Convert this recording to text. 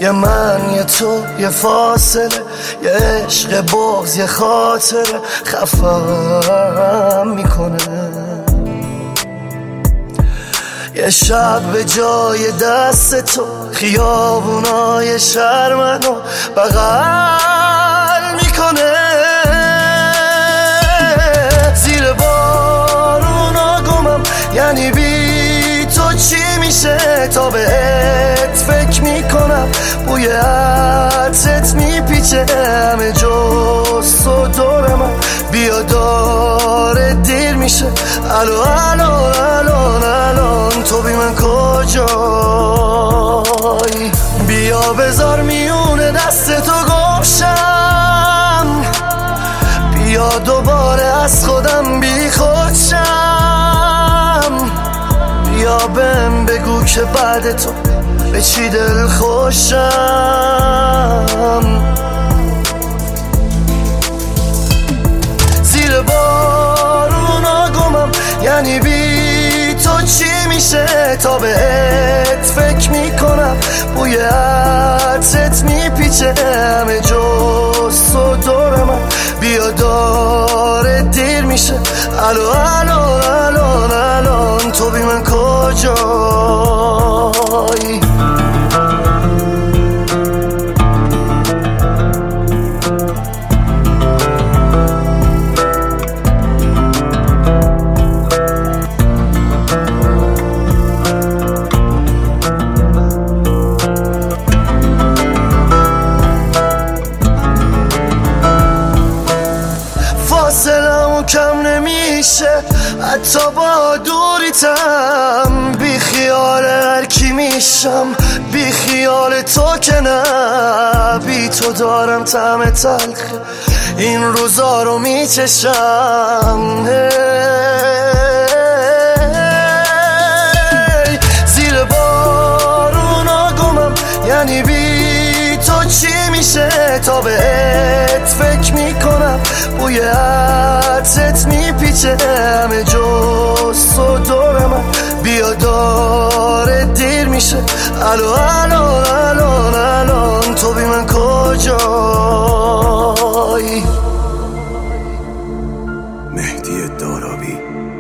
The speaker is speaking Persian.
یه من یه تو یه فاصله، یه عشق بغض یه خاطره خفم میکنه. یه شب به جای دست تو خیابونای شهر منو بغل میکنه. زیر بارونا گمم، یعنی بی تو چی میشه تا بهت فکر میکنم. بوی عطرت میپیچه همه جز تو دور من. بیا داره دیر میشه، الان تو بی من کجایی؟ بیا بذار میونه دست تو گمشم، بیا دوباره از خودم بی خودشم. بیا بهم بگو که بعد تو به چی دل خوشم. زیر بارونا گمم، یعنی بی تو چی میشه تا بهت فکر میکنم. بوی عطرت میپیچه همه جز تو دور من. بیا داره دیر میشه، الان تو بی من کجایی؟ فاصلمون کم نمیشه حتی با دوریتم. بی خیال هر کی میشم، بی خیال تو که نه. بی تو دارم طعم تلخ این روزا رو میچشم. زیر بارونا گمم، یعنی بی تو چی میشه تا بهت فکر میکنم. بوی عطرت میپیچه همه جز تو دور من. بیا داره دیر میشه، الان تو بی من کجایی؟ مهدی دارابی.